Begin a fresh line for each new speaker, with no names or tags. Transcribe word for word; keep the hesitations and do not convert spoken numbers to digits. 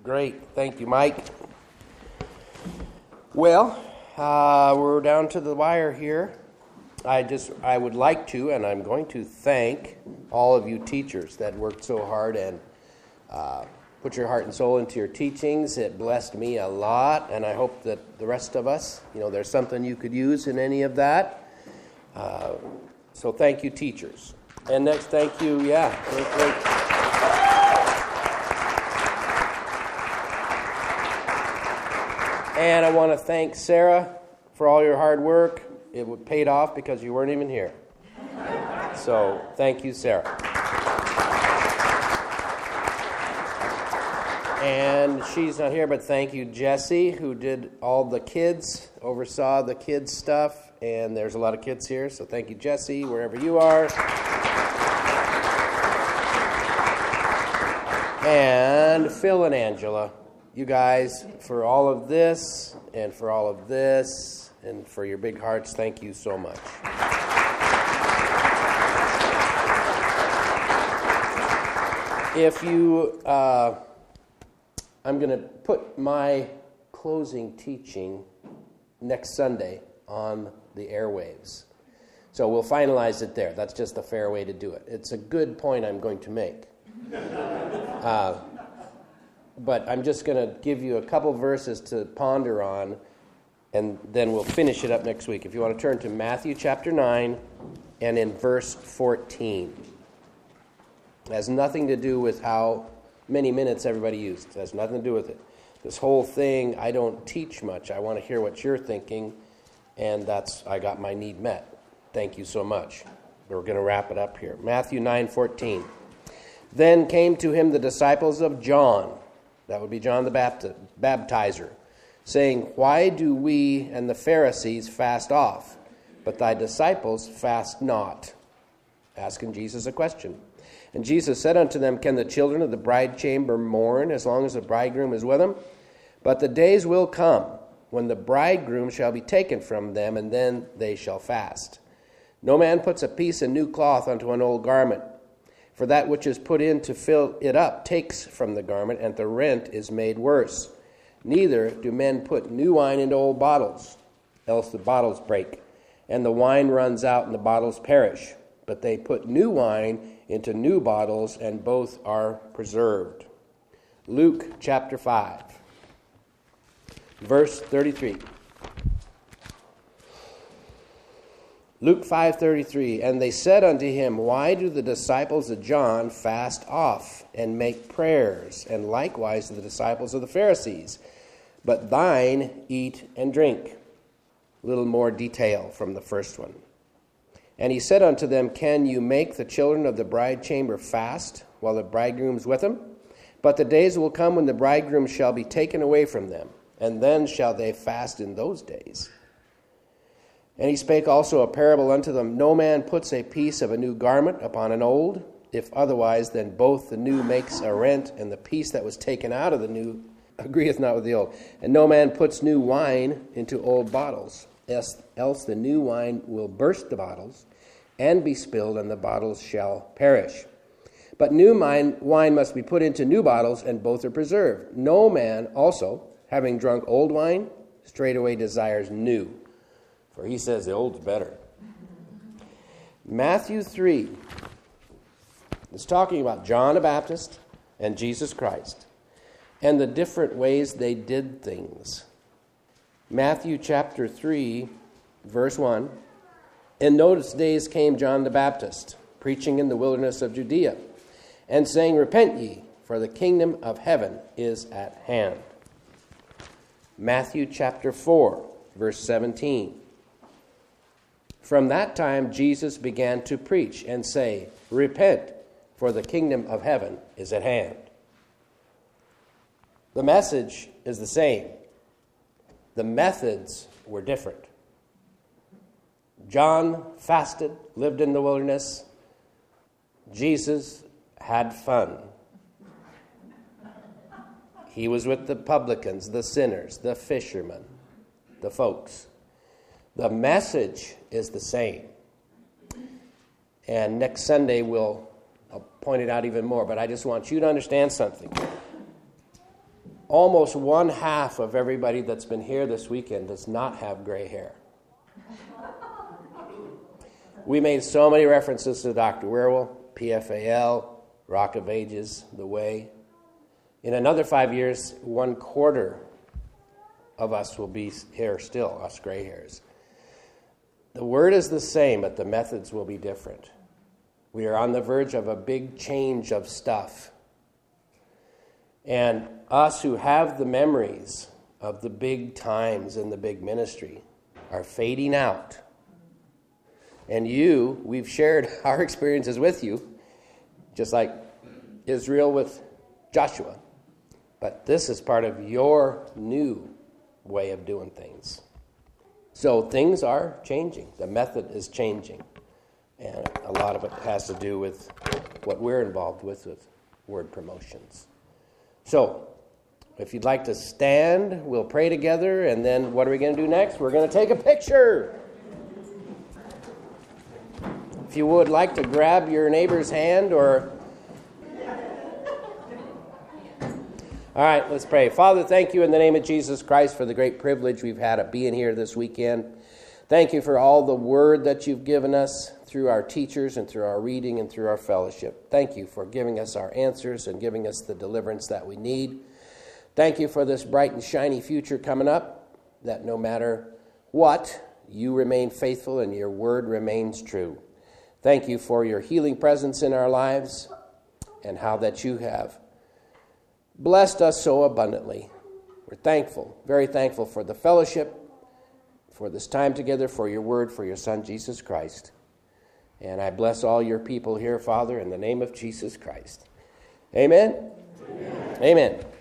Great. Thank you, Mike. Well, uh, we're down to the wire here. I just, I would like to, and I'm going to thank all of you teachers that worked so hard and uh, put your heart and soul into your teachings. It blessed me a lot, and I hope that the rest of us, you know, there's something you could use in any of that. Uh, so thank you, teachers. And next, thank you, yeah, great, great. And I want to thank Sarah for all your hard work. It paid off because you weren't even here. So thank you, Sarah. And she's not here, but thank you, Jesse, who did all the kids, oversaw the kids' stuff. And there's a lot of kids here, so thank you, Jesse, wherever you are. And Phil and Angela. You guys, for all of this, and for all of this, and for your big hearts, thank you so much. If you, uh, I'm going to put my closing teaching next Sunday on the airwaves. So we'll finalize it there. That's just a fair way to do it. It's a good point I'm going to make. Uh, But I'm just going to give you a couple verses to ponder on, and then we'll finish it up next week. If you want to turn to Matthew chapter nine and in verse fourteen. It has nothing to do with how many minutes everybody used. It has nothing to do with it. This whole thing, I don't teach much. I want to hear what you're thinking, and that's, I got my need met. Thank you so much. We're going to wrap it up here. Matthew nine fourteen. Then came to him the disciples of John. That would be John the Baptist, baptizer, saying, Why do we and the Pharisees fast off, but thy disciples fast not? Asking Jesus a question. And Jesus said unto them, Can the children of the bride chamber mourn as long as the bridegroom is with them? But the days will come when the bridegroom shall be taken from them, and then they shall fast. No man puts a piece of new cloth unto an old garment. For that which is put in to fill it up takes from the garment, and the rent is made worse. Neither do men put new wine into old bottles, else the bottles break, and the wine runs out, and the bottles perish. But they put new wine into new bottles, and both are preserved. Luke chapter five, verse thirty-three. Luke five thirty-three, and they said unto him, Why do the disciples of John fast off and make prayers, and likewise the disciples of the Pharisees? But thine eat and drink. A little more detail from the first one. And he said unto them, Can you make the children of the bride chamber fast while the bridegroom's with them? But the days will come when the bridegroom shall be taken away from them, and then shall they fast in those days. And he spake also a parable unto them, No man puts a piece of a new garment upon an old. If otherwise, then both the new makes a rent, and the piece that was taken out of the new agreeth not with the old. And no man puts new wine into old bottles, else the new wine will burst the bottles, and be spilled, and the bottles shall perish. But new wine, wine must be put into new bottles, and both are preserved. No man also, having drunk old wine, straightway desires new. For he says the old's better. Matthew three is talking about John the Baptist and Jesus Christ and the different ways they did things. Matthew chapter three, verse one. In those days came John the Baptist, preaching in the wilderness of Judea, and saying, Repent ye, for the kingdom of heaven is at hand. Matthew chapter four, verse seventeen. From that time Jesus began to preach and say, Repent, for the kingdom of heaven is at hand. The message is the same. The methods were different. John fasted, lived in the wilderness. Jesus had fun. He was with the publicans, the sinners, the fishermen, the folks. The message is the same. And next Sunday we'll I'll point it out even more, but I just want you to understand something. almost one half of everybody that's been here this weekend does not have gray hair. We made so many references to Doctor Wierwille, P F A L, Rock of Ages, The Way. In another five years, one quarter of us will be here still, us gray hairs. The word is the same, but the methods will be different. We are on the verge of a big change of stuff. And us who have the memories of the big times in the big ministry are fading out. And you, we've shared our experiences with you, just like Israel with Joshua. But this is part of your new way of doing things. So things are changing. The method is changing. And a lot of it has to do with what we're involved with, with word promotions. So, if you'd like to stand, we'll pray together, and then what are we going to do next? We're going to take a picture. If you would like to grab your neighbor's hand or... All right, let's pray. Father, thank you in the name of Jesus Christ for the great privilege we've had of being here this weekend. Thank you for all the word that you've given us through our teachers and through our reading and through our fellowship. Thank you for giving us our answers and giving us the deliverance that we need. Thank you for this bright and shiny future coming up, that no matter what, you remain faithful and your word remains true. Thank you for your healing presence in our lives and how that you have blessed us so abundantly. We're thankful, very thankful for the fellowship, for this time together, for your word, for your Son, Jesus Christ. And I bless all your people here, Father, in the name of Jesus Christ. Amen? Amen. Amen.